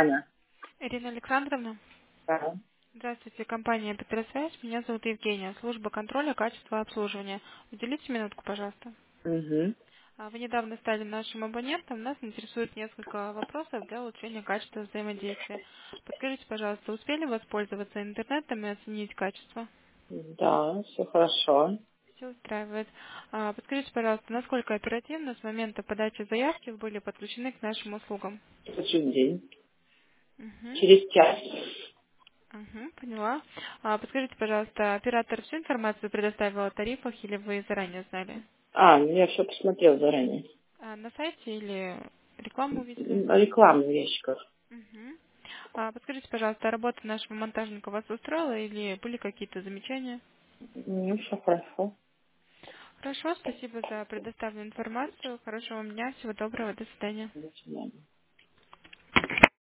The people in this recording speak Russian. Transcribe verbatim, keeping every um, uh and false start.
Аня. Ирина Александровна, Да. здравствуйте, компания Петросвязь. Меня зовут Евгения, служба контроля качества обслуживания. Уделите минутку, пожалуйста. Угу. А, Вы недавно стали нашим абонентом. Нас интересует несколько вопросов для улучшения качества взаимодействия. Подскажите, пожалуйста, успели воспользоваться интернетом и оценить качество? Да, все хорошо. Все устраивает. А, Подскажите, пожалуйста, насколько оперативно с момента подачи заявки вы были подключены к нашим услугам? Очень день. Угу. Через час. Угу, поняла. А, подскажите, пожалуйста, оператор всю информацию предоставил о тарифах или вы заранее знали? А, ну я все посмотрел заранее. А, на сайте или рекламу увидели? М, Рекламу ящиков. Угу. А, подскажите, пожалуйста, работа нашего монтажника вас устроила или были какие-то замечания? Ну, все хорошо. Хорошо, спасибо за предоставленную информацию. Хорошего вам дня, всего доброго, до свидания. До свидания.